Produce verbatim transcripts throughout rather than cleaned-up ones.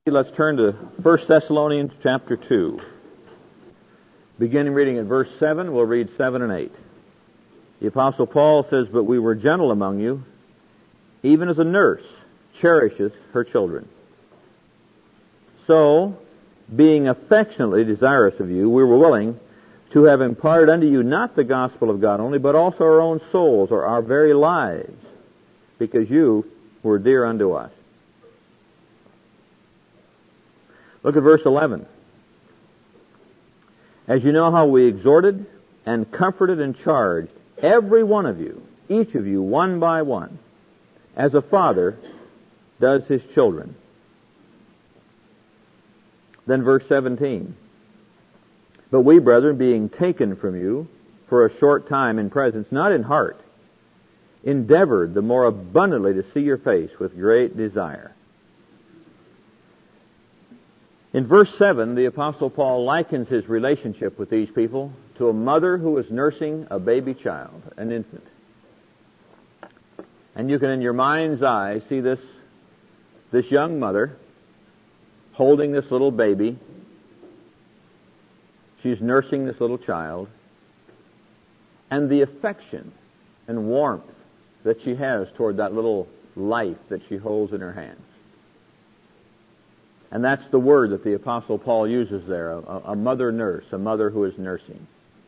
Let's turn to First Thessalonians chapter two. Beginning reading at verse seven, we'll read seven and eight. The Apostle Paul says, "But we were gentle among you, even as a nurse cherisheth her children. So, being affectionately desirous of you, we were willing to have imparted unto you not the gospel of God only, but also our own souls, or our very lives, because you were dear unto us." Look at verse eleven. "As you know how we exhorted and comforted and charged every one of you, each of you one by one, as a father does his children." Then verse seventeen. "But we, brethren, being taken from you for a short time in presence, not in heart, endeavored the more abundantly to see your face with great desire." In verse seven, the Apostle Paul likens his relationship with these people to a mother who is nursing a baby child, an infant. And you can, in your mind's eye, see this, this young mother holding this little baby. She's nursing this little child. And the affection and warmth that she has toward that little life that she holds in her hands. And that's the word that the Apostle Paul uses there, a, a mother nurse, a mother who is nursing.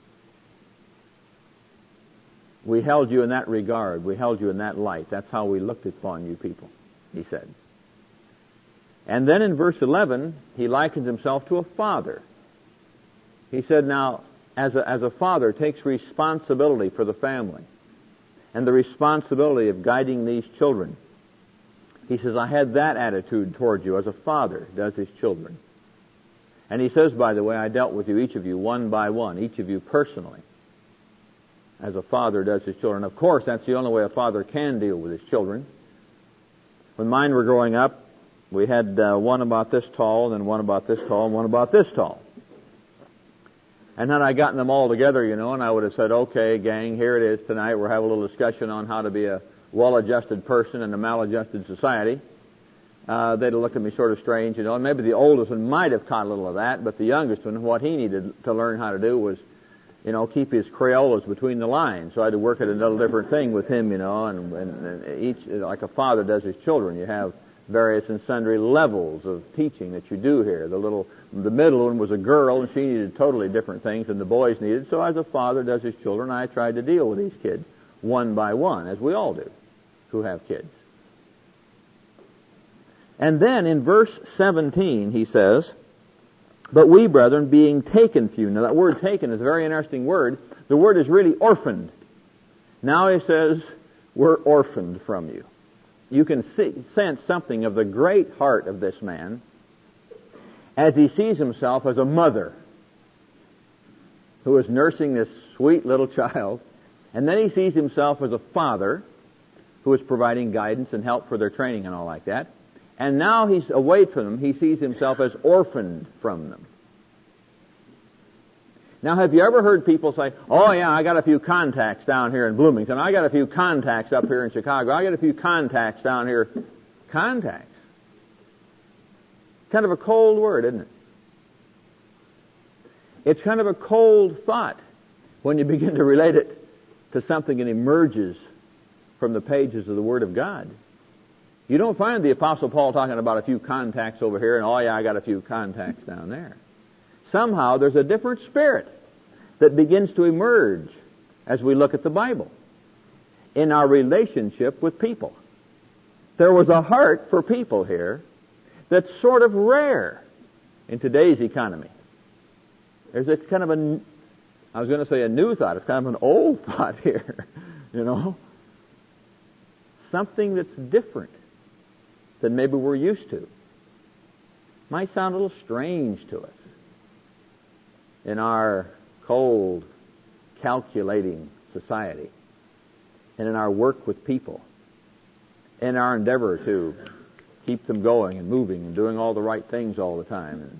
"We held you in that regard. We held you in that light. That's how we looked upon you people," he said. And then in verse eleven, he likens himself to a father. He said, now, as a, as a father takes responsibility for the family and the responsibility of guiding these children, he says, I had that attitude toward you as a father does his children. And he says, by the way, I dealt with you, each of you, one by one, each of you personally, as a father does his children. Of course, that's the only way a father can deal with his children. When mine were growing up, we had uh, one about this tall, and then one about this tall, and one about this tall. And then I gotten them all together, you know, and I would have said, okay, gang, here it is tonight. We're having a little discussion on how to be a well-adjusted person in a maladjusted society. Uh, they'd have looked at me sort of strange, you know, and maybe the oldest one might have caught a little of that, but the youngest one, what he needed to learn how to do was, you know, keep his Crayolas between the lines. So I had to work at a little different thing with him, you know, and, and, and each, like a father does his children. You have various and sundry levels of teaching that you do here. The little, the middle one was a girl, and she needed totally different things than the boys needed. So as a father does his children, I tried to deal with these kids one by one, as we all do who have kids. And then in verse seventeen, he says, "But we, brethren, being taken from you." Now that word taken is a very interesting word. The word is really orphaned. Now he says, we're orphaned from you. You can see, sense something of the great heart of this man as he sees himself as a mother who is nursing this sweet little child. And then he sees himself as a father who is providing guidance and help for their training and all like that. And now he's away from them. He sees himself as orphaned from them. Now, have you ever heard people say, oh, yeah, I got a few contacts down here in Bloomington. I got a few contacts up here in Chicago. I got a few contacts down here. Contacts. Kind of a cold word, isn't it? It's kind of a cold thought when you begin to relate it to something that emerges from the pages of the Word of God. You don't find the Apostle Paul talking about a few contacts over here and, oh, yeah, I got a few contacts down there. Somehow there's a different spirit that begins to emerge as we look at the Bible in our relationship with people. There was a heart for people here that's sort of rare in today's economy. There's it's kind of a, I was going to say a new thought. It's kind of an old thought here, you know. Something that's different than maybe we're used to. Might sound a little strange to us in our cold, calculating society, and in our work with people, in our endeavor to keep them going and moving and doing all the right things all the time. And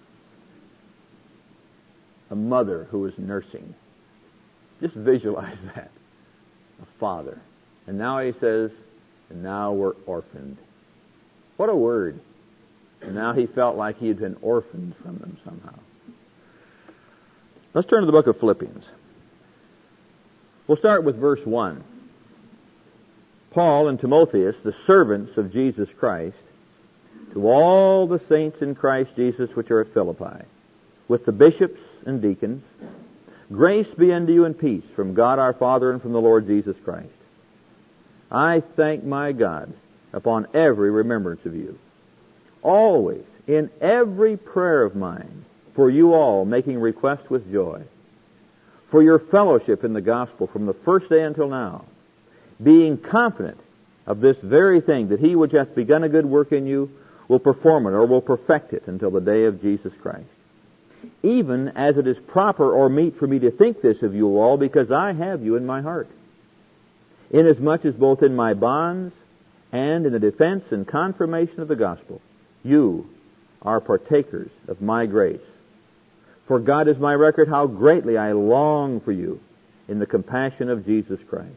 a mother who is nursing. Just visualize that. A father. And now he says, and now we're orphaned. What a word. And now he felt like he had been orphaned from them somehow. Let's turn to the book of Philippians. We'll start with verse one. Paul and Timotheus, the servants of Jesus Christ, to all the saints in Christ Jesus which are at Philippi, with the bishops and deacons, grace be unto you and peace from God our Father and from the Lord Jesus Christ. I thank my God upon every remembrance of you, always in every prayer of mine, for you all, making request with joy, for your fellowship in the gospel from the first day until now, being confident of this very thing, that he which hath begun a good work in you will perform it, or will perfect it, until the day of Jesus Christ. Even as it is proper or meet for me to think this of you all, because I have you in my heart, inasmuch as both in my bonds and in the defense and confirmation of the gospel, you are partakers of my grace. For God is my record how greatly I long for you in the compassion of Jesus Christ.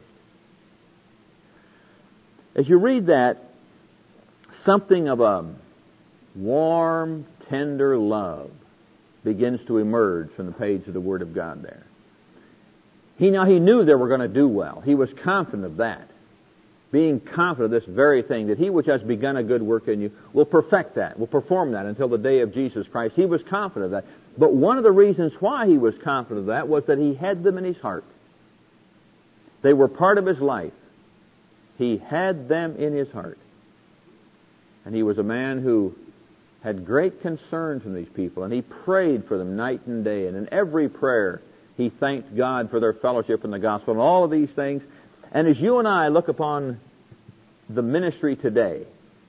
As you read that, something of a warm, tender love begins to emerge from the page of the Word of God there. He now he knew they were going to do well. He was confident of that. Being confident of this very thing, that he which has begun a good work in you will perfect that, will perform that until the day of Jesus Christ. He was confident of that. But one of the reasons why he was confident of that was that he had them in his heart. They were part of his life. He had them in his heart. And he was a man who had great concern from these people, and he prayed for them night and day. And in every prayer, he thanked God for their fellowship in the gospel and all of these things. And as you and I look upon the ministry today,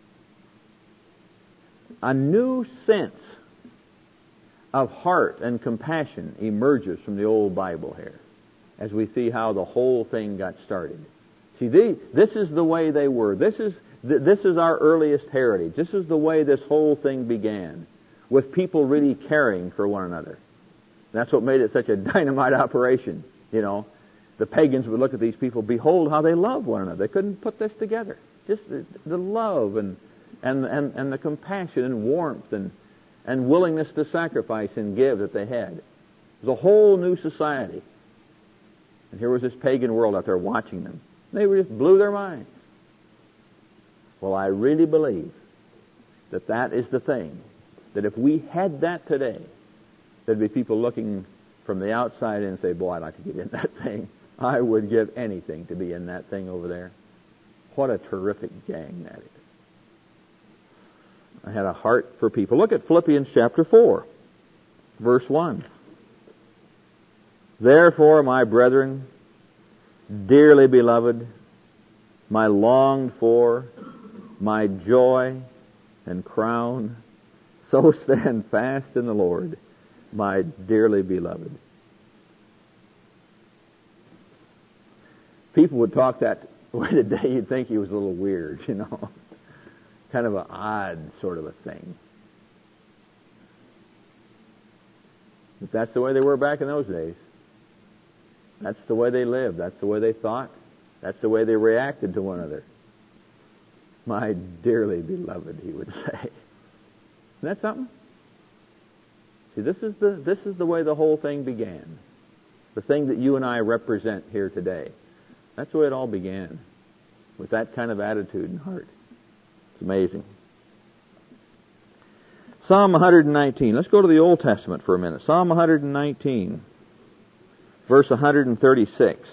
a new sense of heart and compassion emerges from the old Bible here, as we see how the whole thing got started. See, they, this is the way they were. This is th- this is our earliest heritage. This is the way this whole thing began, with people really caring for one another. That's what made it such a dynamite operation, you know. The pagans would look at these people, behold how they love one another. They couldn't put this together. Just the, the love and, and, and, and the compassion and warmth and, and willingness to sacrifice and give that they had. It was a whole new society. And here was this pagan world out there watching them. They just blew their minds. Well, I really believe that that is the thing. That if we had that today, there'd be people looking from the outside in and say, boy, I'd like to get in that thing. I would give anything to be in that thing over there. What a terrific gang that is. I had a heart for people. Look at Philippians chapter four, verse one. Therefore, my brethren, dearly beloved, my longed for, my joy and crown, so stand fast in the Lord, my dearly beloved. People would talk that way today, you'd think he was a little weird, you know. Kind of an odd sort of a thing. But that's the way they were back in those days. That's the way they lived. That's the way they thought. That's the way they reacted to one another. My dearly beloved, he would say. Isn't that something? See, this is the this is the way the whole thing began. The thing that you and I represent here today. That's the way it all began. With that kind of attitude and heart. It's amazing. Psalm one nineteen. Let's go to the Old Testament for a minute. Psalm one nineteen. Verse one thirty-six.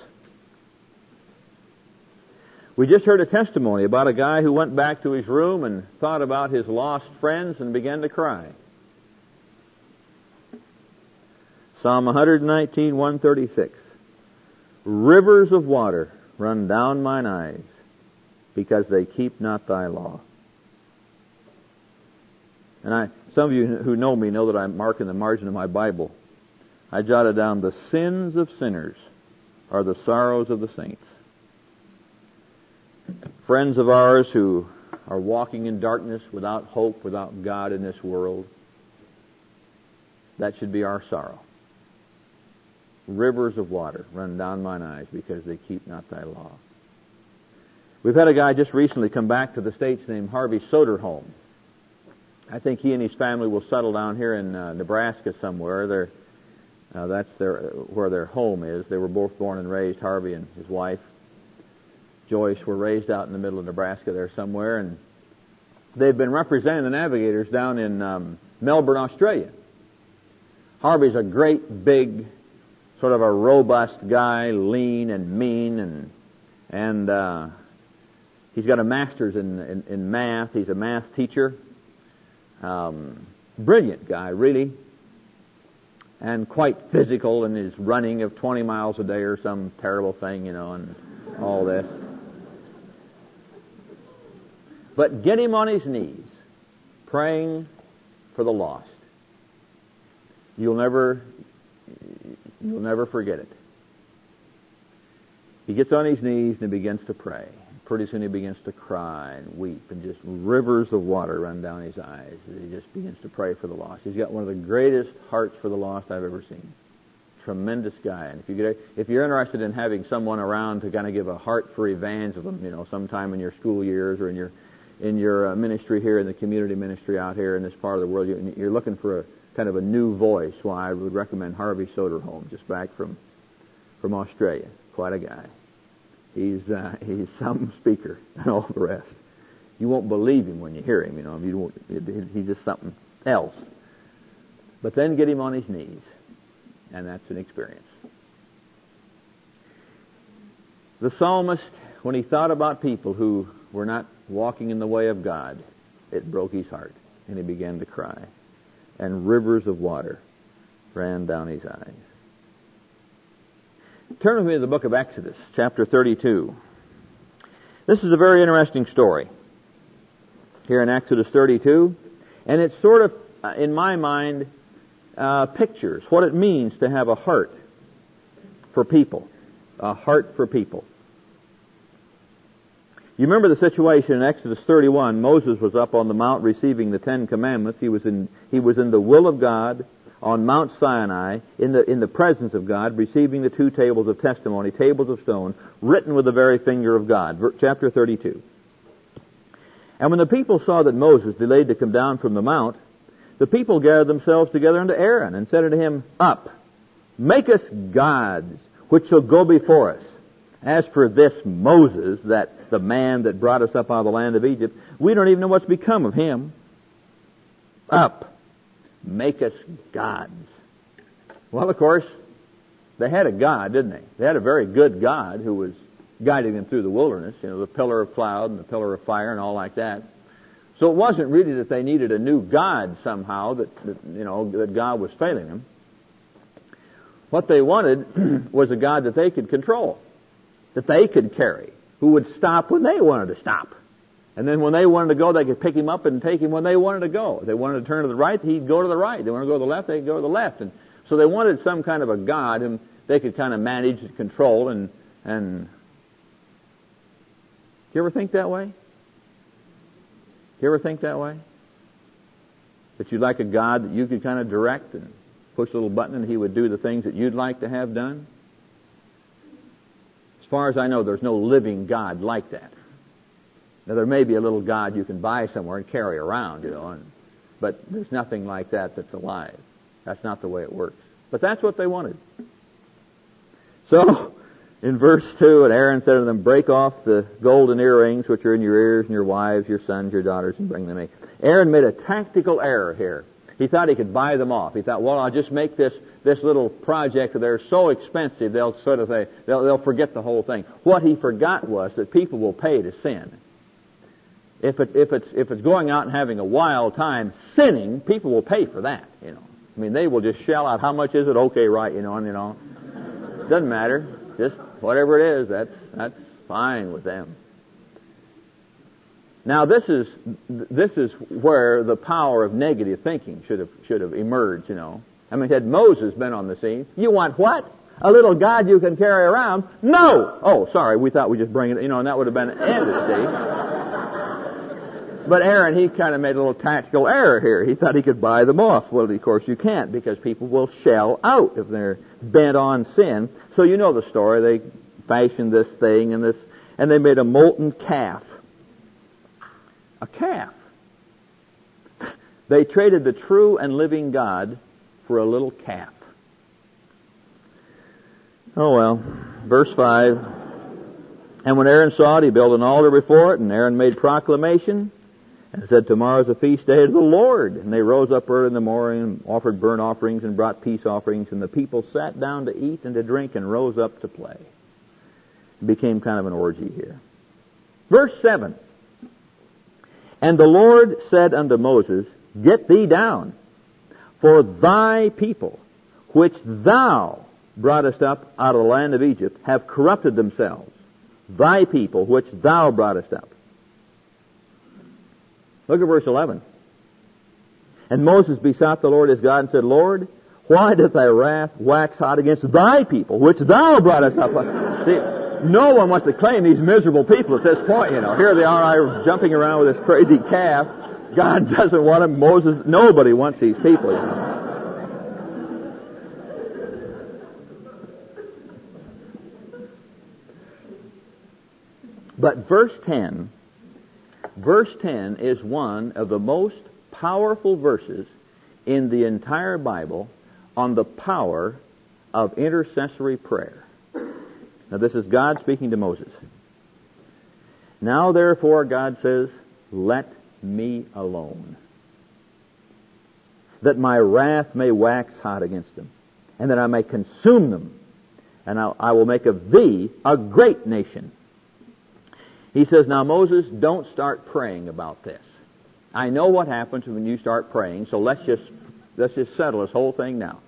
We just heard a testimony about a guy who went back to his room and thought about his lost friends and began to cry. Psalm one nineteen, one thirty-six. Rivers of water run down mine eyes, because they keep not thy law. And I, some of you who know me know that I mark in the margin of my Bible, I jotted down, the sins of sinners are the sorrows of the saints. Friends of ours who are walking in darkness without hope, without God in this world, that should be our sorrow. Rivers of water run down mine eyes, because they keep not thy law. We've had a guy just recently come back to the States named Harvey Soderholm. I think he and his family will settle down here in uh, Nebraska somewhere. They're, uh, that's their where their home is. They were both born and raised. Harvey and his wife Joyce were raised out in the middle of Nebraska there somewhere, and they've been representing the Navigators down in um, Melbourne, Australia. Harvey's a great, big, sort of a robust guy, lean and mean, and and uh, he's got a master's in, in, in math. He's a math teacher. Um, brilliant guy, really, and quite physical in his running of twenty miles a day or some terrible thing, you know, and all this. But get him on his knees, praying for the lost. You'll never, you'll never forget it. He gets on his knees and he begins to pray. Pretty soon he begins to cry and weep, and just rivers of water run down his eyes. He just begins to pray for the lost. He's got one of the greatest hearts for the lost I've ever seen. Tremendous guy. And if you get, if you're interested in having someone around to kind of give a heart for evangelism, you know, sometime in your school years or in your in your uh, ministry here, in the community ministry out here in this part of the world, you, you're looking for a kind of a new voice. Well, I would recommend Harvey Soderholm, just back from from Australia. Quite a guy. He's uh, he's some speaker and all the rest. You won't believe him when you hear him. You know, you won't, he's just something else. But then get him on his knees, and that's an experience. The psalmist, when he thought about people who were not walking in the way of God, it broke his heart, and he began to cry, and rivers of water ran down his eyes. Turn with me to the book of Exodus, chapter thirty-two. This is a very interesting story here in Exodus thirty-two, and it sort of, uh, in my mind, uh, pictures what it means to have a heart for people, a heart for people. You remember the situation in Exodus thirty-one. Moses was up on the mount receiving the Ten Commandments. He was in he was in the will of God on Mount Sinai, in the in the presence of God, receiving the two tables of testimony, tables of stone, written with the very finger of God. Chapter thirty-two. And when the people saw that Moses delayed to come down from the mount, the people gathered themselves together unto Aaron, and said unto him, Up, make us gods, which shall go before us. As for this Moses, that the man that brought us up out of the land of Egypt, we don't even know what's become of him. Up, make us gods. Well, of course, they had a God, didn't they? They had a very good God who was guiding them through the wilderness, you know, the pillar of cloud and the pillar of fire and all like that. So it wasn't really that they needed a new God somehow, that, that you know, that God was failing them. What they wanted was a God that they could control, that they could carry, who would stop when they wanted to stop. And then when they wanted to go, they could pick him up and take him when they wanted to go. If they wanted to turn to the right, he'd go to the right. If they wanted to go to the left, they'd go to the left. And so they wanted some kind of a God whom they could kind of manage and control. And, and do you ever think that way? Do you ever think that way? That you'd like a God that you could kind of direct and push a little button and he would do the things that you'd like to have done? As far as I know, there's no living God like that. Now, there may be a little God you can buy somewhere and carry around, you know, and, but there's nothing like that that's alive. That's not the way it works. But that's what they wanted. So, in verse two, and Aaron said to them, Break off the golden earrings which are in your ears, and your wives, your sons, your daughters, and bring them me. Aaron made a tactical error here. He thought he could buy them off. He thought, well, I'll just make this this little project. They're so expensive, they'll sort of say, they'll, they'll forget the whole thing. What he forgot was that people will pay to sin. If it if it's if it's going out and having a wild time sinning, people will pay for that. You know, I mean, they will just shell out, how much is it? Okay, right, you know, and you know, doesn't matter. Just whatever it is, that's that's fine with them. Now, this is this is where the power of negative thinking should have should have emerged. You know, I mean, had Moses been on the scene, you want what? A little God you can carry around? No. Oh, sorry, we thought we'd just bring it. You know, and that would have been ended. See. But Aaron, he kind of made a little tactical error here. He thought he could buy them off. Well, of course you can't, because people will shell out if they're bent on sin. So you know the story. They fashioned this thing and this, and they made a molten calf. A calf. They traded the true and living God for a little calf. Oh well. Verse five. And when Aaron saw it, he built an altar before it, and Aaron made proclamation and said, tomorrow's a feast day to the Lord. And they rose up early in the morning and offered burnt offerings and brought peace offerings, and the people sat down to eat and to drink and rose up to play. It became kind of an orgy here. Verse seven. And the Lord said unto Moses, get thee down, for thy people, which thou broughtest up out of the land of Egypt, have corrupted themselves. Thy people, which thou broughtest up. Look at verse eleven. And Moses besought the Lord his God and said, Lord, why doth thy wrath wax hot against thy people, which thou broughtest up? See, no one wants to claim these miserable people at this point, you know. Here they are jumping around with this crazy calf. God doesn't want them. Moses, nobody wants these people, you know. But verse ten, verse ten is one of the most powerful verses in the entire Bible on the power of intercessory prayer. Now this is God speaking to Moses. Now therefore, God says, let me alone, that my wrath may wax hot against them, and that I may consume them, and I, I will make of thee a great nation. He says, now Moses, don't start praying about this. I know what happens when you start praying, so let's just let's just settle this whole thing now.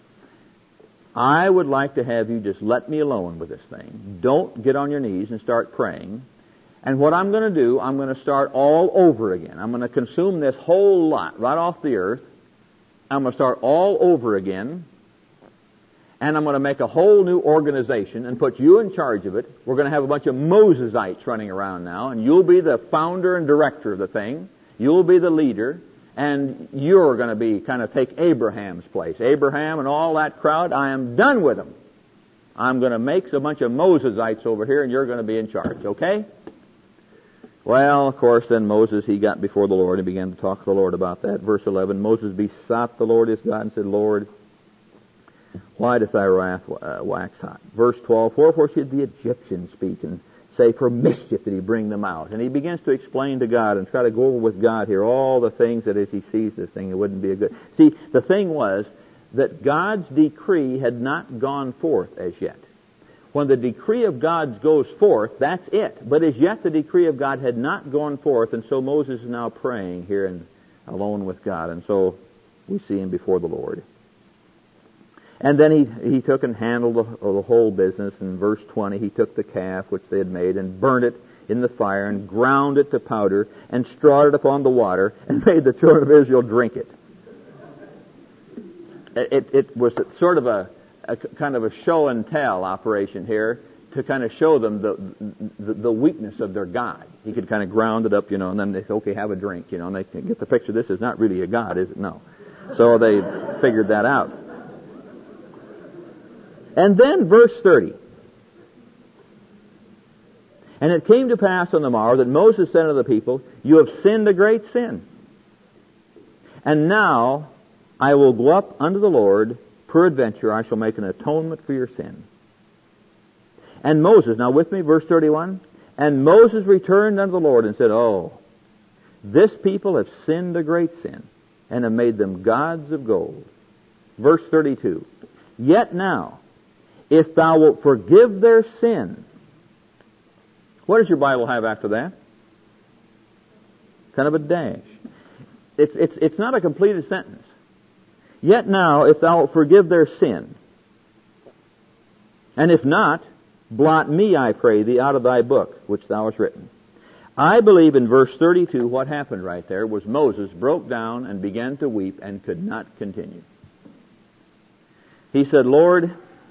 I would like to have you just let me alone with this thing. Don't get on your knees and start praying. And what I'm going to do, I'm going to start all over again. I'm going to consume this whole lot right off the earth. I'm going to start all over again. And I'm going to make a whole new organization and put you in charge of it. We're going to have a bunch of Mosesites running around now, and you'll be the founder and director of the thing. You'll be the leader, and you're going to be kind of take Abraham's place. Abraham and all that crowd, I am done with them. I'm going to make a bunch of Mosesites over here, and you're going to be in charge, okay? Well, of course, then Moses, he got before the Lord and began to talk to the Lord about that. Verse eleven, Moses besought the Lord his God and said, Lord, why doth thy wrath uh, wax hot? Verse twelve, wherefore should the Egyptians speak and say, for mischief did he bring them out? And he begins to explain to God and try to go over with God here all the things that as he sees this thing, it wouldn't be a good... See, the thing was that God's decree had not gone forth as yet. When the decree of God goes forth, that's it. But as yet the decree of God had not gone forth, and so Moses is now praying here and alone with God. And so we see him before the Lord. And then he he took and handled the, the whole business. In verse twenty, he took the calf which they had made and burnt it in the fire and ground it to powder and strawed it upon the water and made the children of Israel drink it. It, it was sort of a, a kind of a show and tell operation here to kind of show them the, the the weakness of their God. He could kind of ground it up, you know, and then they said, okay, have a drink, you know, and they can get the picture. This is not really a God, is it? No. So they figured that out. And then verse thirty. And it came to pass on the morrow that Moses said unto the people, you have sinned a great sin. And now I will go up unto the Lord, peradventure I shall make an atonement for your sin. And Moses, now with me, verse thirty-one. And Moses returned unto the Lord and said, oh, this people have sinned a great sin, and have made them gods of gold. Verse thirty-two. Yet now, if thou wilt forgive their sin. What does your Bible have after that? Kind of a dash. It's, it's, it's not a completed sentence. Yet now, if thou wilt forgive their sin. And if not, blot me, I pray thee, out of thy book, which thou hast written. I believe in verse thirty-two, what happened right there was Moses broke down and began to weep and could not continue. He said, Lord,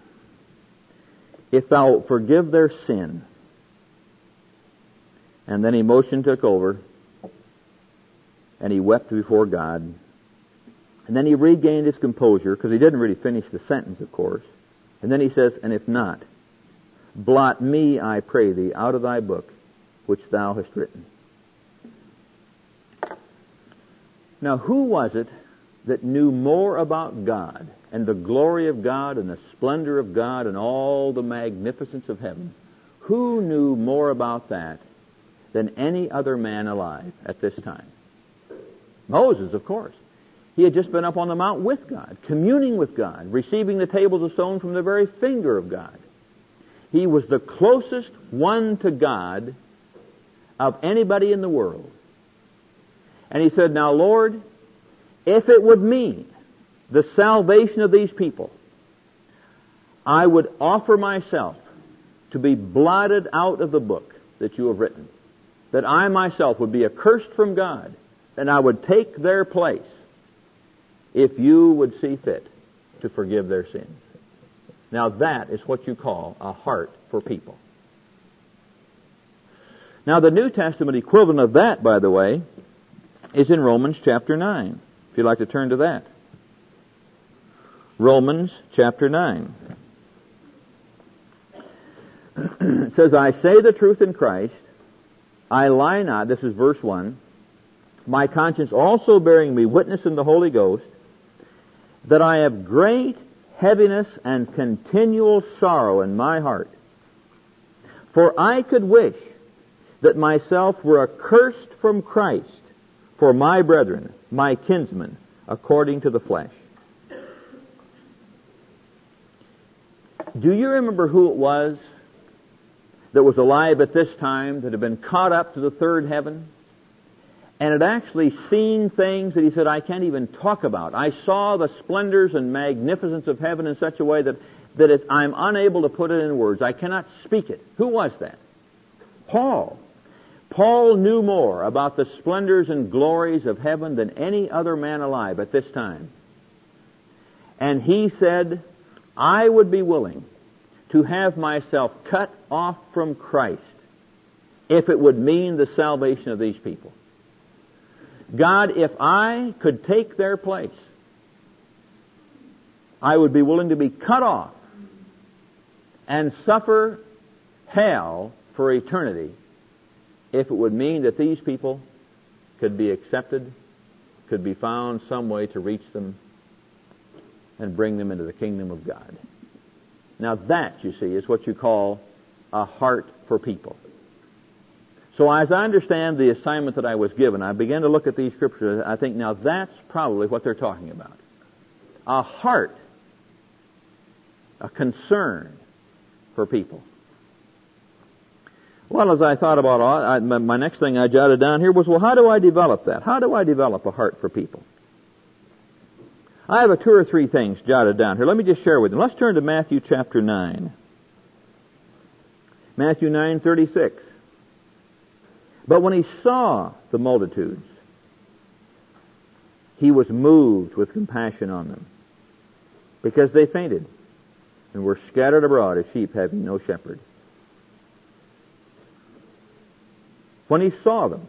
if thou wilt forgive their sin. And then emotion took over, and he wept before God. And then he regained his composure, because he didn't really finish the sentence, of course. And then he says, and if not, blot me, I pray thee, out of thy book, which thou hast written. Now, who was it that knew more about God and the glory of God and the splendor of God and all the magnificence of heaven? Who knew more about that than any other man alive at this time? Moses, of course. He had just been up on the mount with God, communing with God, receiving the tables of stone from the very finger of God. He was the closest one to God of anybody in the world. And he said, now, Lord, if it would mean the salvation of these people, I would offer myself to be blotted out of the book that you have written, that I myself would be accursed from God, and I would take their place if you would see fit to forgive their sins. Now that is what you call a heart for people. Now the New Testament equivalent of that, by the way, is in Romans chapter nine. If you'd like to turn to that. Romans chapter nine. It says, I say the truth in Christ, I lie not, this is verse one, my conscience also bearing me witness in the Holy Ghost, that I have great heaviness and continual sorrow in my heart. For I could wish that myself were accursed from Christ for my brethren, my kinsmen, according to the flesh. Do you remember who it was that was alive at this time, that had been caught up to the third heaven, and had actually seen things that he said, I can't even talk about. I saw the splendors and magnificence of heaven in such a way that, that it, I'm unable to put it in words. I cannot speak it. Who was that? Paul. Paul knew more about the splendors and glories of heaven than any other man alive at this time. And he said, I would be willing to have myself cut off from Christ if it would mean the salvation of these people. God, if I could take their place, I would be willing to be cut off and suffer hell for eternity if it would mean that these people could be accepted, could be found some way to reach them and bring them into the kingdom of God. Now that, you see, is what you call a heart for people. So as I understand the assignment that I was given, I began to look at these scriptures. I think now that's probably what they're talking about. A heart, a concern for people. Well, as I thought about all, I, my next thing I jotted down here was, well, how do I develop that? How do I develop a heart for people? I have a two or three things jotted down here. Let me just share with them. Let's turn to Matthew chapter nine. Matthew nine thirty-six. But when he saw the multitudes, he was moved with compassion on them, because they fainted and were scattered abroad as sheep having no shepherd. When he saw them,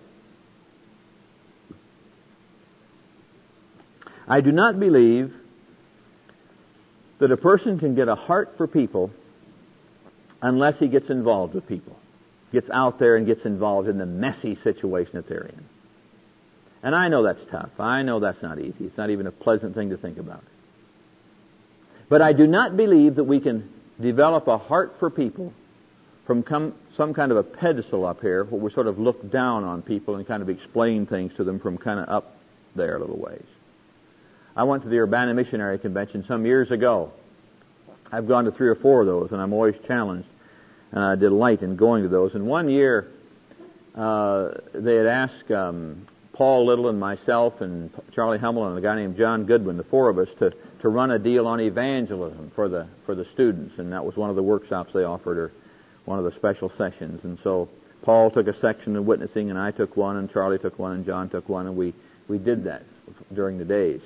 I do not believe that a person can get a heart for people unless he gets involved with people, gets out there and gets involved in the messy situation that they're in. And I know that's tough. I know that's not easy. It's not even a pleasant thing to think about. But I do not believe that we can develop a heart for people from come, some kind of a pedestal up here where we sort of look down on people and kind of explain things to them from kind of up there a little ways. I went to the Urbana Missionary Convention some years ago. I've gone to three or four of those, and I'm always challenged, and I delight in going to those. And one year, uh, they had asked um, Paul Little and myself and Charlie Hummel and a guy named John Goodwin, the four of us, to, to run a deal on evangelism for the for the students, and that was one of the workshops they offered, or one of the special sessions. And so Paul took a section of witnessing, and I took one, and Charlie took one, and John took one, and we, we did that during the days.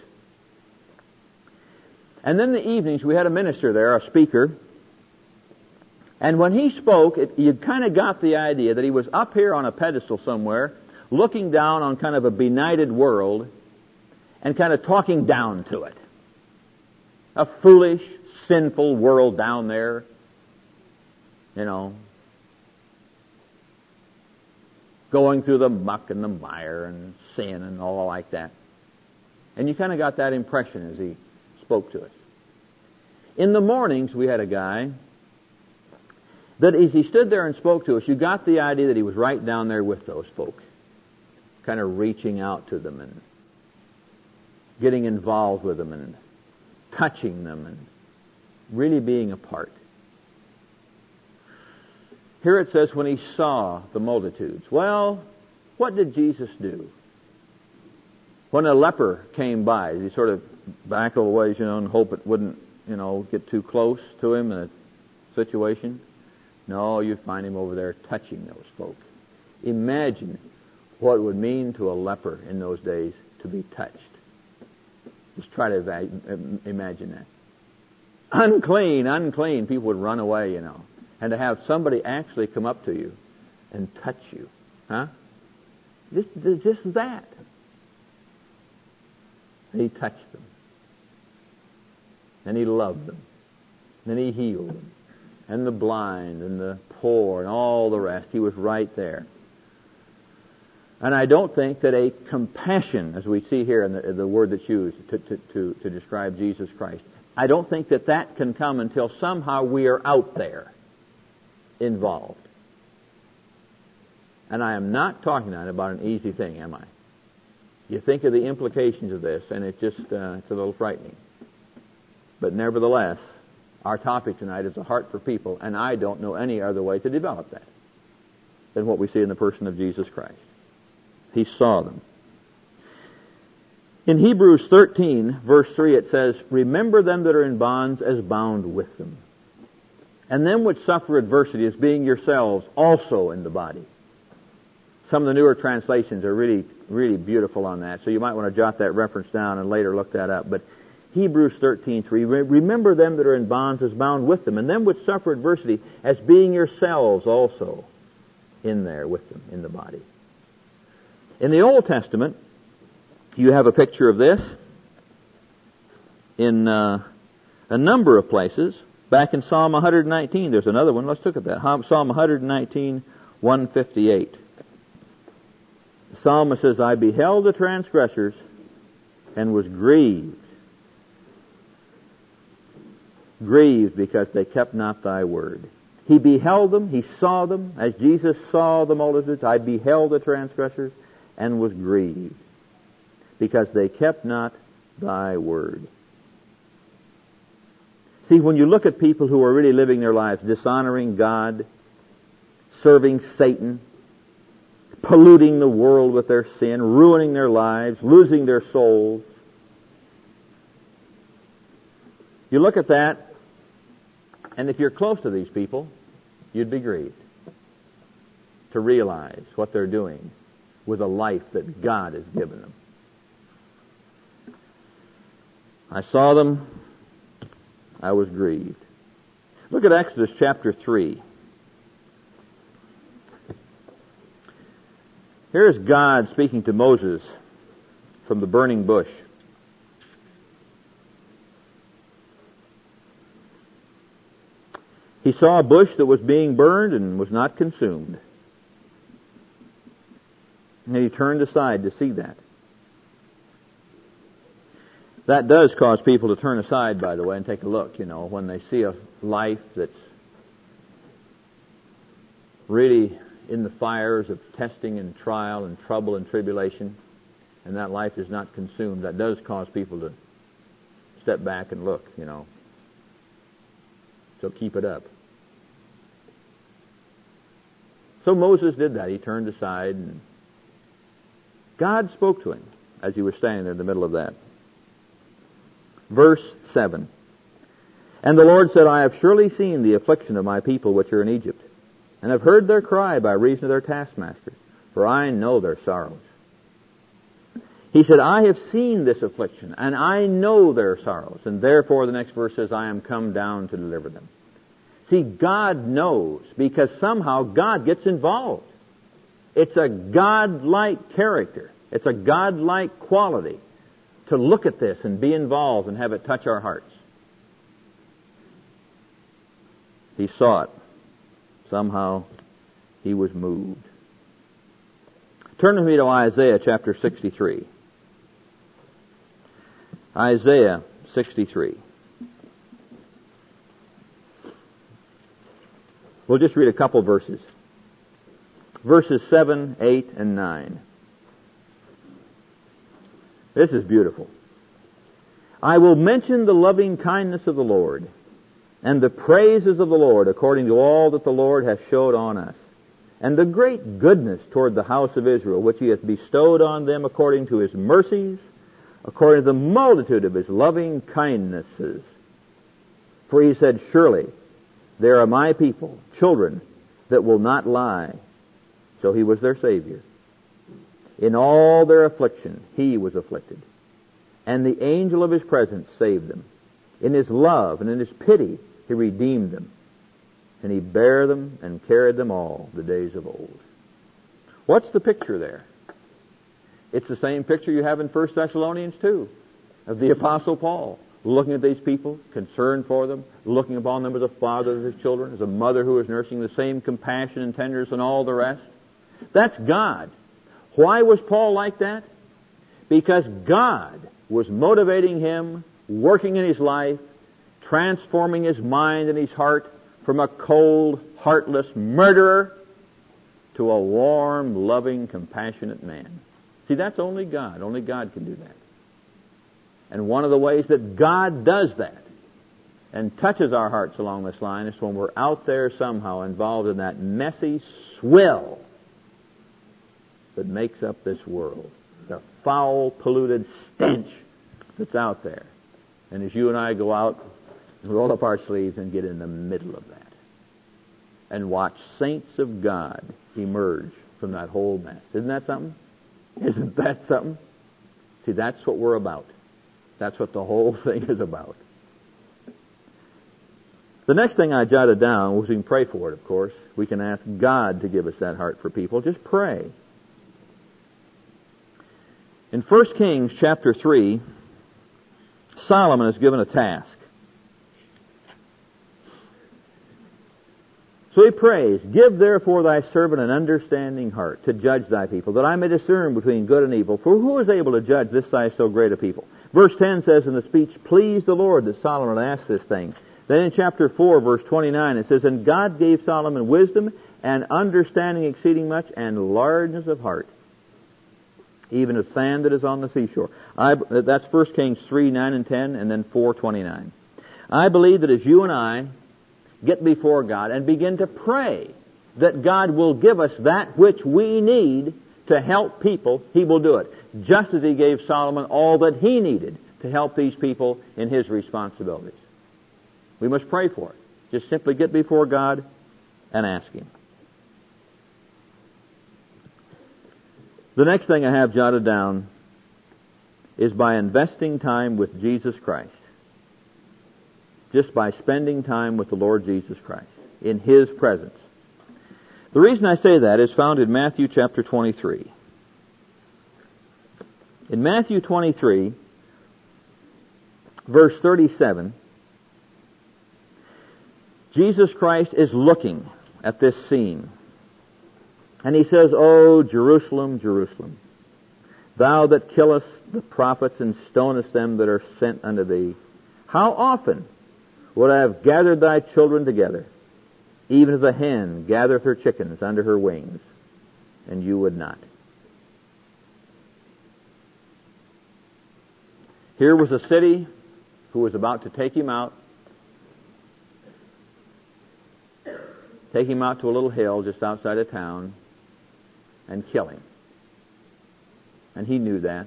And then the evenings, we had a minister there, a speaker, and when he spoke, it, you kind of got the idea that he was up here on a pedestal somewhere, looking down on kind of a benighted world, and kind of talking down to it. A foolish, sinful world down there, you know, going through the muck and the mire and sin and all like that. And you kind of got that impression as he spoke to us. In the mornings, we had a guy that as he stood there and spoke to us, you got the idea that he was right down there with those folks, kind of reaching out to them and getting involved with them and touching them and really being a part. Here it says, when he saw the multitudes. Well, what did Jesus do? When a leper came by, did he sort of back a little ways, you know, and hope it wouldn't, you know, get too close to him in a situation? No, you'd find him over there touching those folk. Imagine what it would mean to a leper in those days to be touched. Just try to eva- imagine that. Unclean, unclean. People would run away, you know. And to have somebody actually come up to you and touch you. Huh? Just, just that. And he touched them. And he loved them. And he healed them. And the blind and the poor and all the rest. He was right there. And I don't think that a compassion, as we see here in the, the word that's used to, to, to, to describe Jesus Christ, I don't think that that can come until somehow we are out there involved. And I am not talking about an easy thing, am I? You think of the implications of this, and it just uh, it's a little frightening. But nevertheless, our topic tonight is a heart for people, and I don't know any other way to develop that than what we see in the person of Jesus Christ. He saw them. In Hebrews thirteen, verse three, it says, "Remember them that are in bonds as bound with them, and them which suffer adversity as being yourselves also in the body." Some of the newer translations are really, really beautiful on that, so you might want to jot that reference down and later look that up. But Hebrews thirteen three, "Remember them that are in bonds as bound with them, and them which suffer adversity as being yourselves also in there with them, in the body." In the Old Testament, you have a picture of this in uh, a number of places. Back in Psalm one nineteen, there's another one. Let's look at that. Psalm one nineteen, one fifty-eight. The psalmist says, "I beheld the transgressors and was grieved. Grieved because they kept not thy word." He beheld them, he saw them, as Jesus saw the multitudes. "I beheld the transgressors and was grieved because they kept not thy word." See, when you look at people who are really living their lives dishonoring God, serving Satan, polluting the world with their sin, ruining their lives, losing their souls, you look at that, and if you're close to these people, you'd be grieved to realize what they're doing with a life that God has given them. "I saw them, I was grieved." Look at Exodus chapter three. Here's God speaking to Moses from the burning bush. He saw a bush that was being burned and was not consumed. And he turned aside to see that. That does cause people to turn aside, by the way, and take a look, you know, when they see a life that's really in the fires of testing and trial and trouble and tribulation, and that life is not consumed. That does cause people to step back and look, you know. So keep it up. So Moses did that. He turned aside, and God spoke to him as he was standing there in the middle of that. Verse seven. "And the Lord said, I have surely seen the affliction of my people which are in Egypt, and have heard their cry by reason of their taskmasters, for I know their sorrows." He said, I have seen this affliction, and I know their sorrows, and therefore, the next verse says, I am come down to deliver them. See, God knows, because somehow God gets involved. It's a God-like character. It's a God-like quality to look at this and be involved and have it touch our hearts. He saw it. Somehow he was moved. Turn with me to Isaiah chapter sixty-three. Isaiah sixty-three. We'll just read a couple verses. Verses seven, eight, and nine. This is beautiful. I will mention the loving kindness of the Lord and the praises of the Lord according to all that the Lord hath showed on us, and the great goodness toward the house of Israel, which he hath bestowed on them according to his mercies, according to the multitude of his loving kindnesses. For he said, surely there are my people, children that will not lie. So he was their Savior. In all their affliction, he was afflicted, and the angel of his presence saved them. In his love and in his pity, he redeemed them, and he bare them and carried them all the days of old. What's the picture there? It's the same picture you have in First Thessalonians two of the Apostle Paul, looking at these people, concerned for them, looking upon them as a father of his children, as a mother who is nursing, the same compassion and tenderness and all the rest. That's God. Why was Paul like that? Because God was motivating him, working in his life, transforming his mind and his heart from a cold, heartless murderer to a warm, loving, compassionate man. See, that's only God. Only God can do that. And one of the ways that God does that and touches our hearts along this line is when we're out there somehow involved in that messy swill that makes up this world. The foul, polluted stench that's out there. And as you and I go out and roll up our sleeves and get in the middle of that and watch saints of God emerge from that whole mess. Isn't that something? Isn't that something? See, that's what we're about. That's what the whole thing is about. The next thing I jotted down was we can pray for it, of course. We can ask God to give us that heart for people. Just pray. In First Kings chapter three, Solomon is given a task. So he prays, give therefore thy servant an understanding heart to judge thy people, that I may discern between good and evil. For who is able to judge this thy so great a people? Verse ten says in the speech, please the Lord that Solomon asked this thing. Then in chapter four, verse twenty-nine, it says, and God gave Solomon wisdom and understanding exceeding much and largeness of heart, even as sand that is on the seashore. I, that's First Kings three, nine and ten, and then four, twenty-nine. I believe that as you and I get before God and begin to pray that God will give us that which we need to help people, He will do it. Just as He gave Solomon all that he needed to help these people in his responsibilities. We must pray for it. Just simply get before God and ask Him. The next thing I have jotted down is by investing time with Jesus Christ. Just by spending time with the Lord Jesus Christ in His presence. The reason I say that is found in Matthew chapter twenty-three. In Matthew twenty-three, verse thirty-seven, Jesus Christ is looking at this scene. And He says, O Jerusalem, Jerusalem, thou that killest the prophets and stonest them that are sent unto thee, how often would I have gathered thy children together, even as a hen gathereth her chickens under her wings, and you would not. Here was a city who was about to take Him out, take Him out to a little hill just outside of town, and kill Him. And He knew that.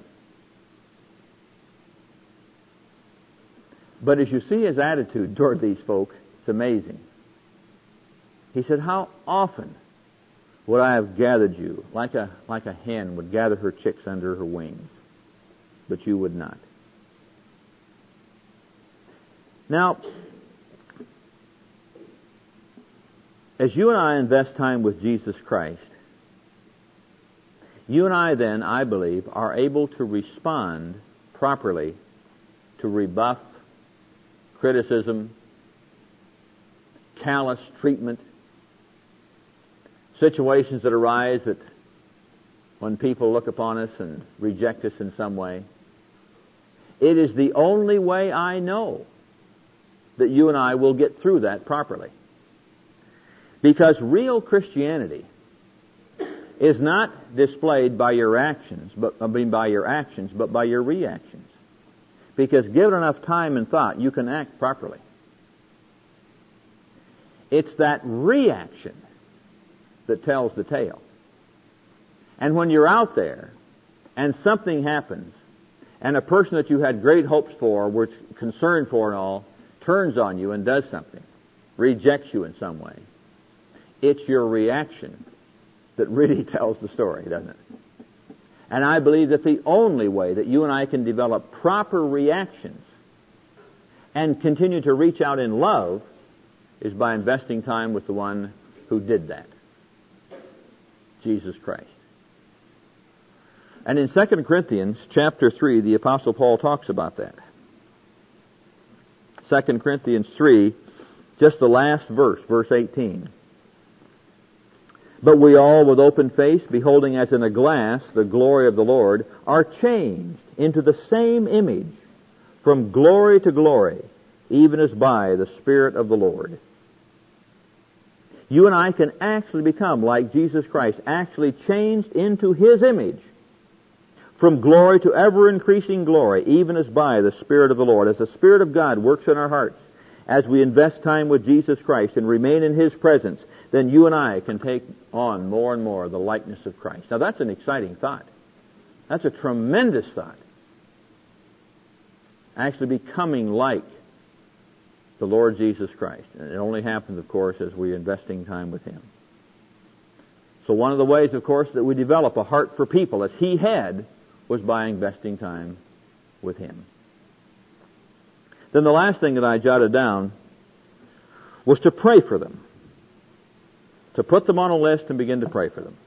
But as you see His attitude toward these folk, it's amazing. He said, how often would I have gathered you, like a, like a hen would gather her chicks under her wings, but you would not. Now, as you and I invest time with Jesus Christ, you and I then, I believe, are able to respond properly to rebuff, criticism, callous treatment, situations that arise that when people look upon us and reject us in some way. It is the only way I know that you and I will get through that properly. Because real Christianity is not displayed by your actions, but I mean by your actions, but by your reactions. Because given enough time and thought, you can act properly. It's that reaction that tells the tale. And when you're out there and something happens, and a person that you had great hopes for, were concerned for and all, turns on you and does something, rejects you in some way, it's your reaction that really tells the story, doesn't it? And I believe that the only way that you and I can develop proper reactions and continue to reach out in love is by investing time with the one who did that, Jesus Christ. And in Second Corinthians chapter three, the Apostle Paul talks about that. Second Corinthians three, just the last verse, verse eighteen. But we all, with open face, beholding as in a glass the glory of the Lord, are changed into the same image from glory to glory, even as by the Spirit of the Lord. You and I can actually become like Jesus Christ, actually changed into His image from glory to ever-increasing glory, even as by the Spirit of the Lord. As the Spirit of God works in our hearts, as we invest time with Jesus Christ and remain in His presence, then you and I can take on more and more the likeness of Christ. Now that's an exciting thought. That's a tremendous thought. Actually becoming like the Lord Jesus Christ. And it only happens, of course, as we're investing time with Him. So one of the ways, of course, that we develop a heart for people, as He had, was by investing time with Him. Then the last thing that I jotted down was to pray for them. To put them on a list and begin to pray for them.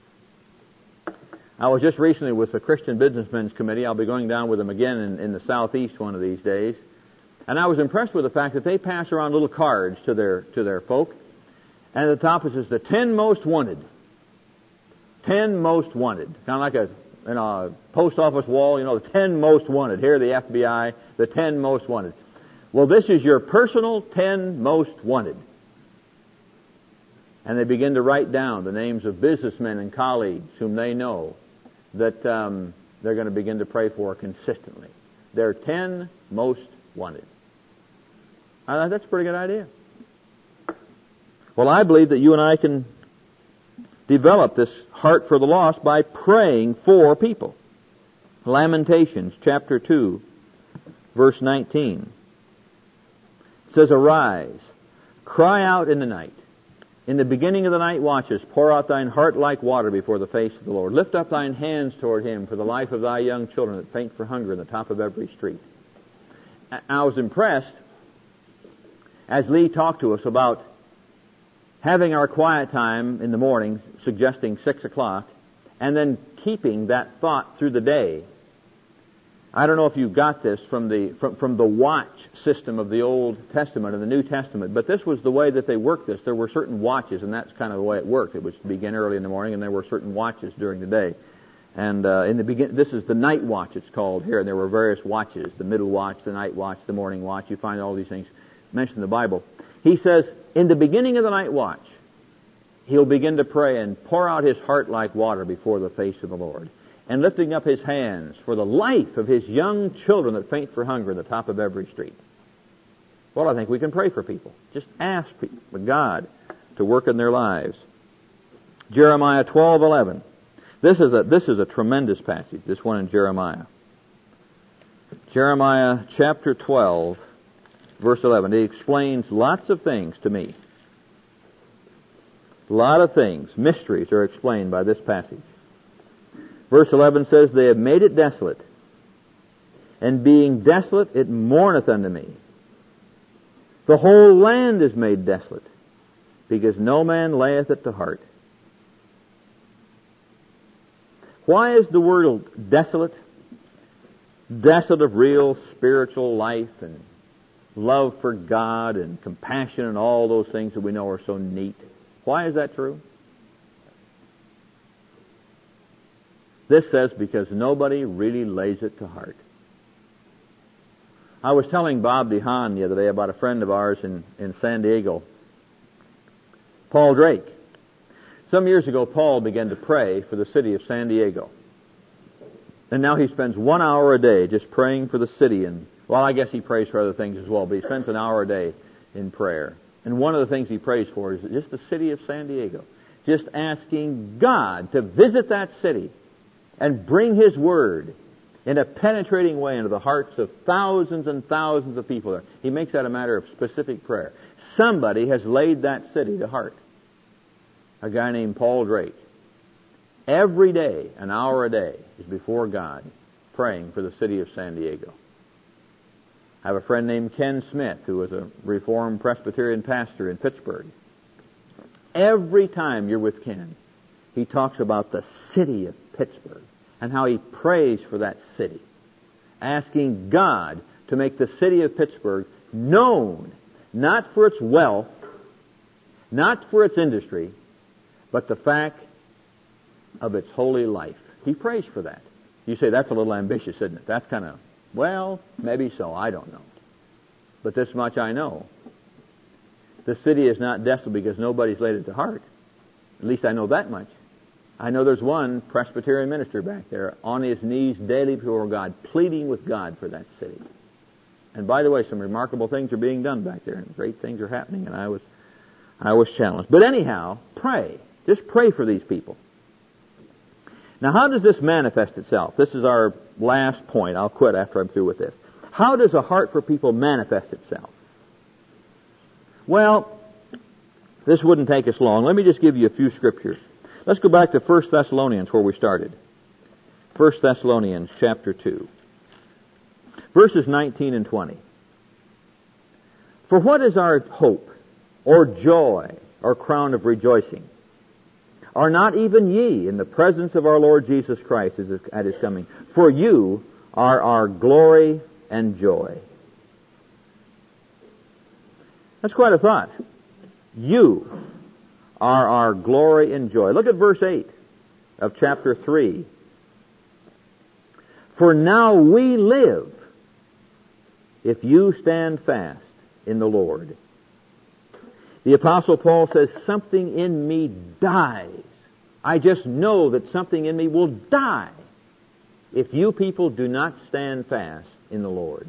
I was just recently with the Christian Businessmen's Committee. I'll be going down with them again in, in the southeast one of these days. And I was impressed with the fact that they pass around little cards to their to their folk. And at the top it says the ten most wanted. Ten most wanted. Kind of like a in a post office wall, you know, the ten most wanted. Here the F B I, the ten most wanted. Well, this is your personal ten most wanted. And they begin to write down the names of businessmen and colleagues whom they know that um, they're going to begin to pray for consistently. They're ten most wanted. I think that's a pretty good idea. Well, I believe that you and I can develop this heart for the lost by praying for people. Lamentations chapter two, verse nineteen. It says, "Arise, cry out in the night. In the beginning of the night watches, pour out thine heart like water before the face of the Lord. Lift up thine hands toward Him for the life of thy young children that faint for hunger in the top of every street." I was impressed as Lee talked to us about having our quiet time in the morning, suggesting six o'clock, and then keeping that thought through the day. I don't know if you got this from the from, from the watch system of the Old Testament and the New Testament, but this was the way that they worked this. There were certain watches, and that's kind of the way it worked. It would begin early in the morning, and there were certain watches during the day. And uh, in the begin, this is the night watch, it's called here, and there were various watches: the middle watch, the night watch, the morning watch. You find all these things mentioned in the Bible. He says, in the beginning of the night watch, he'll begin to pray and pour out his heart like water before the face of the Lord, and lifting up his hands for the life of his young children that faint for hunger in the top of every street. Well, I think we can pray for people. Just ask people, for God to work in their lives. Jeremiah twelve eleven. This is a this is a tremendous passage, this one in Jeremiah. Jeremiah chapter twelve, verse eleven. It explains lots of things to me. A lot of things, mysteries are explained by this passage. Verse eleven says, "They have made it desolate, and being desolate it mourneth unto me. The whole land is made desolate, because no man layeth it to heart." Why is the word desolate? Desolate of real spiritual life and love for God and compassion and all those things that we know are so neat. Why is that true? This says because nobody really lays it to heart. I was telling Bob DeHaan the other day about a friend of ours in, in San Diego, Paul Drake. Some years ago, Paul began to pray for the city of San Diego. And now he spends one hour a day just praying for the city. And, well, I guess he prays for other things as well, but he spends an hour a day in prayer. And one of the things he prays for is just the city of San Diego. Just asking God to visit that city and bring His Word in a penetrating way into the hearts of thousands and thousands of people there. He makes that a matter of specific prayer. Somebody has laid that city to heart. A guy named Paul Drake. Every day, an hour a day, is before God praying for the city of San Diego. I have a friend named Ken Smith, who was a Reformed Presbyterian pastor in Pittsburgh. Every time you're with Ken, he talks about the city of Pittsburgh and how he prays for that city, asking God to make the city of Pittsburgh known, not for its wealth, not for its industry, but the fact of its holy life. He prays for that. You say, that's a little ambitious, isn't it? That's kind of, well, maybe so. I don't know. But this much I know. The city is not desolate because nobody's laid it to heart. At least I know that much. I know there's one Presbyterian minister back there on his knees daily before God, pleading with God for that city. And by the way, some remarkable things are being done back there, and great things are happening, and I was, I was challenged. But anyhow, pray. Just pray for these people. Now, how does this manifest itself? This is our last point. I'll quit after I'm through with this. How does a heart for people manifest itself? Well, this wouldn't take us long. Let me just give you a few scriptures. Let's go back to First Thessalonians where we started. First Thessalonians chapter two. Verses nineteen and twenty. For what is our hope, or joy, or crown of rejoicing? Are not even ye in the presence of our Lord Jesus Christ at His coming? For you are our glory and joy. That's quite a thought. You are our glory and joy. Look at verse eight of chapter three. For now we live if you stand fast in the Lord. The Apostle Paul says, something in me dies. I just know that something in me will die if you people do not stand fast in the Lord.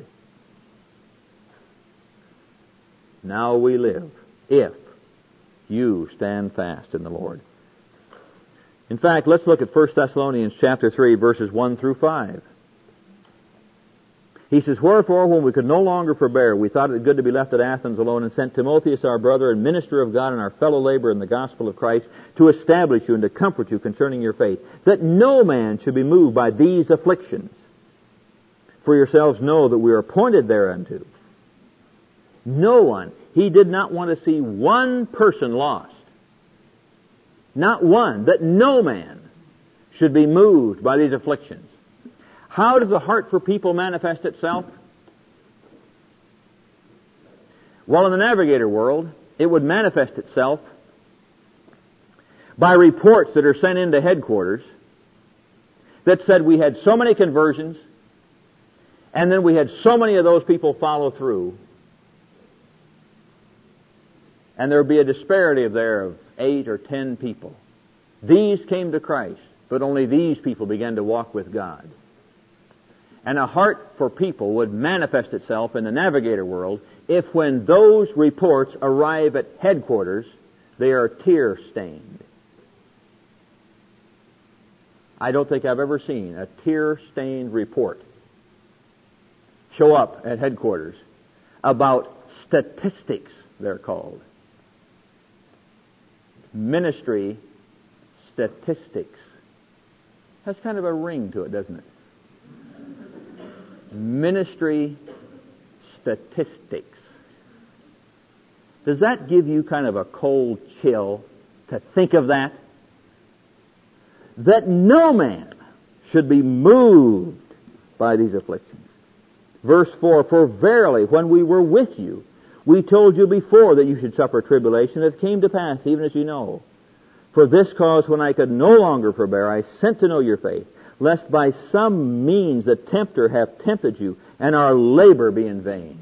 Now we live if you stand fast in the Lord. In fact, let's look at First Thessalonians chapter three, verses one through five. He says, wherefore, when we could no longer forbear, we thought it good to be left at Athens alone, and sent Timotheus our brother and minister of God and our fellow laborer in the gospel of Christ, to establish you and to comfort you concerning your faith, that no man should be moved by these afflictions. For yourselves know that we are appointed thereunto. No one. He did not want to see one person lost. Not one. That no man should be moved by these afflictions. How does the heart for people manifest itself? Well, in the navigator world, it would manifest itself by reports that are sent into headquarters that said we had so many conversions, and then we had so many of those people follow through, and there would be a disparity of there of eight or ten people. These came to Christ, but only these people began to walk with God. And a heart for people would manifest itself in the navigator world if when those reports arrive at headquarters, they are tear-stained. I don't think I've ever seen a tear-stained report show up at headquarters about statistics, they're called. Ministry statistics. Has kind of a ring to it, doesn't it? Ministry statistics. Does that give you kind of a cold chill to think of that? That no man should be moved by these afflictions. Verse four, for verily when we were with you, we told you before that you should suffer tribulation. It came to pass, even as you know. For this cause, when I could no longer forbear, I sent to know your faith, lest by some means the tempter have tempted you, and our labor be in vain.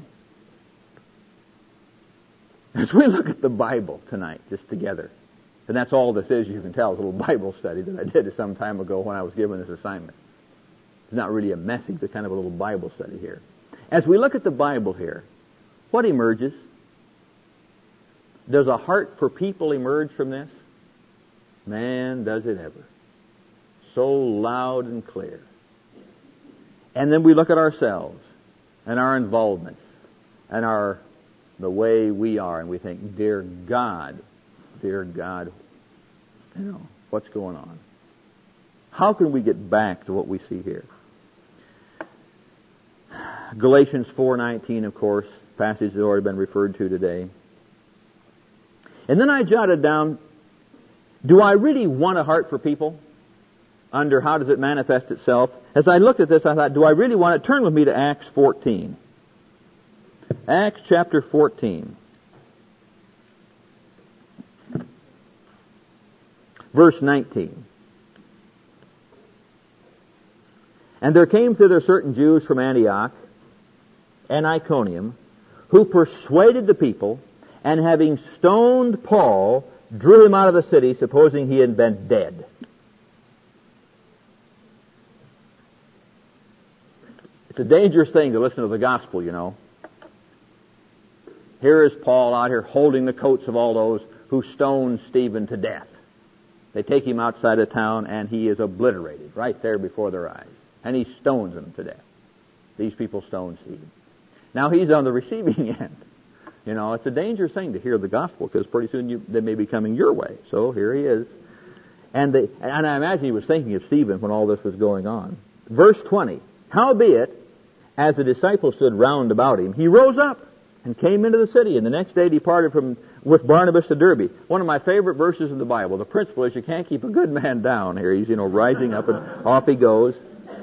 As we look at the Bible tonight, just together, and that's all this is, you can tell, it's a little Bible study that I did some time ago when I was given this assignment. It's not really a message, but kind of a little Bible study here. As we look at the Bible here, what emerges? Does a heart for people emerge from this? Man, does it ever. So loud and clear. And then we look at ourselves and our involvements and our the way we are, and we think, dear God, dear God, you know, what's going on? How can we get back to what we see here? Galatians four nineteen, of course, passage has already been referred to today. And then I jotted down, do I really want a heart for people? Under how does it manifest itself? As I looked at this, I thought, do I really want it? Turn with me to Acts fourteen. Acts chapter fourteen. Verse nineteen. And there came thither certain Jews from Antioch and Iconium, who persuaded the people, and having stoned Paul, drew him out of the city, supposing he had been dead. It's a dangerous thing to listen to the gospel, you know. Here is Paul out here holding the coats of all those who stoned Stephen to death. They take him outside of town, and he is obliterated right there before their eyes. And he stones them to death. These people stoned Stephen. Now he's on the receiving end. You know, it's a dangerous thing to hear the gospel, because pretty soon you, they may be coming your way. So here he is. And, they, and I imagine he was thinking of Stephen when all this was going on. Verse twenty. Howbeit, as the disciples stood round about him, he rose up and came into the city, and the next day departed from with Barnabas to Derbe. One of my favorite verses in the Bible. The principle is you can't keep a good man down here. He's, you know, rising up, and off he goes.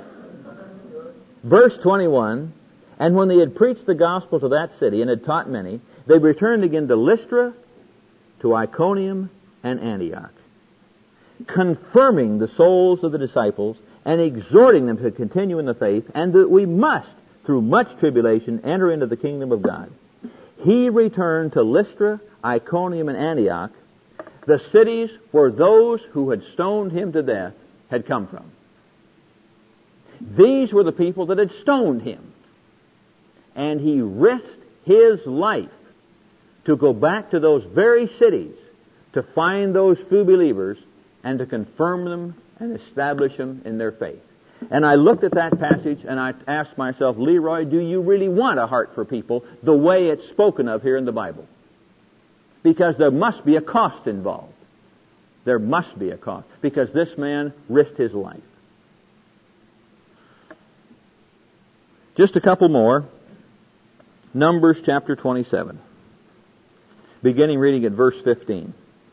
Verse twenty-one, and when they had preached the gospel to that city and had taught many, they returned again to Lystra, to Iconium, and Antioch, confirming the souls of the disciples and exhorting them to continue in the faith, and that we must, through much tribulation, enter into the kingdom of God. He returned to Lystra, Iconium, and Antioch, the cities where those who had stoned him to death had come from. These were the people that had stoned him. And he risked his life to go back to those very cities to find those few believers and to confirm them and establish them in their faith. And I looked at that passage and I asked myself, Leroy, do you really want a heart for people the way it's spoken of here in the Bible? Because there must be a cost involved. There must be a cost. Because this man risked his life. Just a couple more. Numbers chapter twenty-seven. Beginning reading at verse fifteen.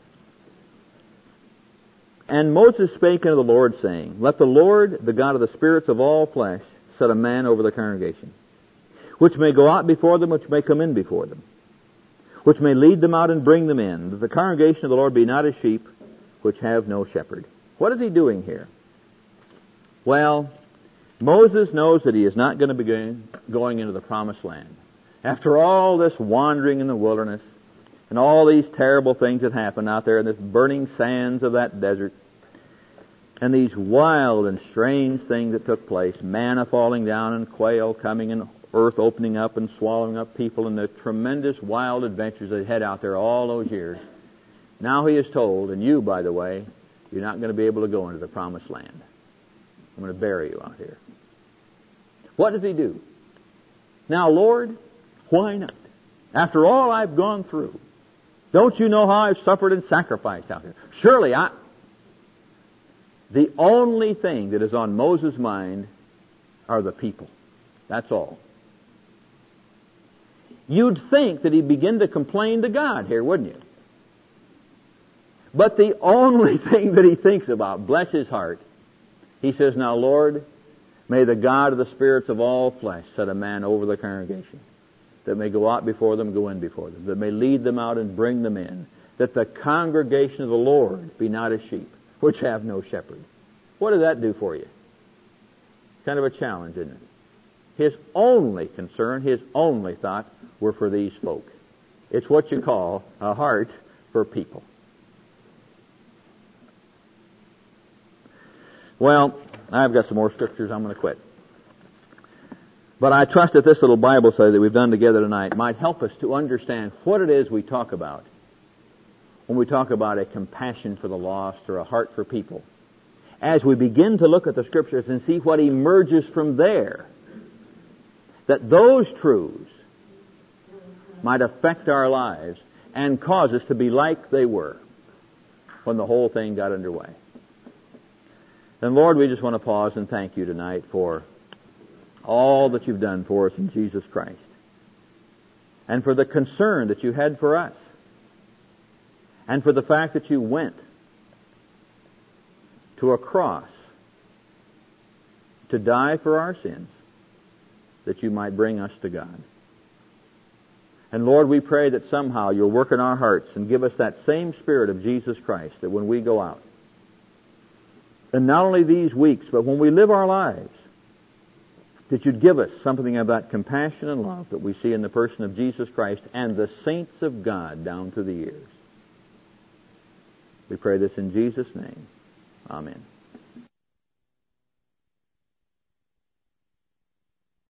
And Moses spake unto the Lord, saying, Let the Lord, the God of the spirits of all flesh, set a man over the congregation, which may go out before them, which may come in before them, which may lead them out and bring them in, that the congregation of the Lord be not as sheep, which have no shepherd. What is he doing here? Well, Moses knows that he is not going to be going into the promised land. After all this wandering in the wilderness, and all these terrible things that happened out there in this burning sands of that desert, and these wild and strange things that took place, manna falling down and quail coming and earth opening up and swallowing up people, and the tremendous wild adventures they had out there all those years. Now he is told, and you, by the way, you're not going to be able to go into the promised land. I'm going to bury you out here. What does he do? Now, Lord, why not? After all I've gone through, don't you know how I've suffered and sacrificed out here? Surely I... The only thing that is on Moses' mind are the people. That's all. You'd think that he'd begin to complain to God here, wouldn't you? But the only thing that he thinks about, bless his heart, he says, Now, Lord, may the God of the spirits of all flesh set a man over the congregation, that may go out before them, go in before them, that may lead them out and bring them in, that the congregation of the Lord be not as sheep, which have no shepherd. What does that do for you? kind of a challenge, isn't it? His only concern, his only thought were for these folk. It's what you call a heart for people. Well, I've got some more scriptures. I'm going to quit. But I trust that this little Bible study that we've done together tonight might help us to understand what it is we talk about when we talk about a compassion for the lost or a heart for people. As we begin to look at the Scriptures and see what emerges from there, that those truths might affect our lives and cause us to be like they were when the whole thing got underway. And Lord, we just want to pause and thank you tonight for all that you've done for us in Jesus Christ, and for the concern that you had for us, and for the fact that you went to a cross to die for our sins, that you might bring us to God. And Lord, we pray that somehow you'll work in our hearts and give us that same Spirit of Jesus Christ, that when we go out, and not only these weeks, but when we live our lives, that you'd give us something of that compassion and love that we see in the person of Jesus Christ and the saints of God down through the years. We pray this in Jesus' name. Amen.